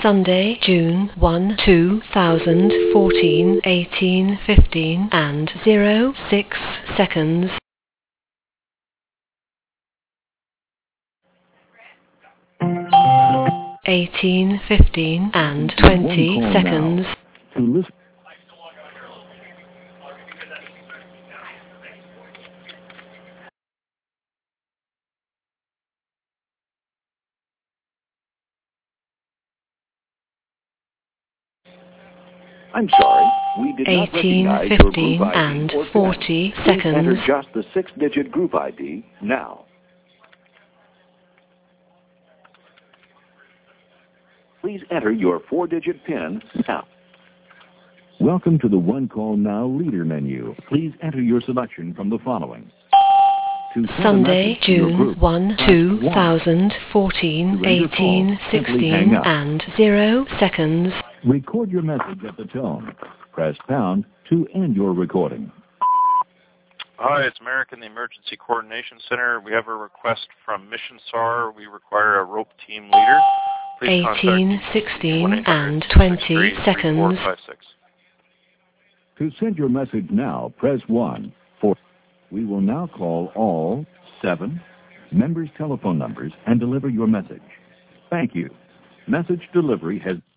Sunday, June 1, 2014, 18:15 and 06 seconds. Eighteen, 15 and 20 seconds. I'm sorry, we did not 18, recognize 15 your group ID and or 40 PIN. Please seconds. enter just the 6-digit group ID now. Please enter your 4-digit PIN now. Welcome to the One Call Now Leader menu. Please enter your selection from the following. Sunday, June 1, 2014, 18:16 and 0 seconds. Record your message at the tone. Press pound to end your recording. Hi, it's American, the Emergency Coordination Center. We have a request from Mission SAR. We require a rope team leader. Please 18, 16 and 20 seconds. To send your message now, press 1. We will now call all 7 members' telephone numbers and deliver your message. Thank you. Message delivery has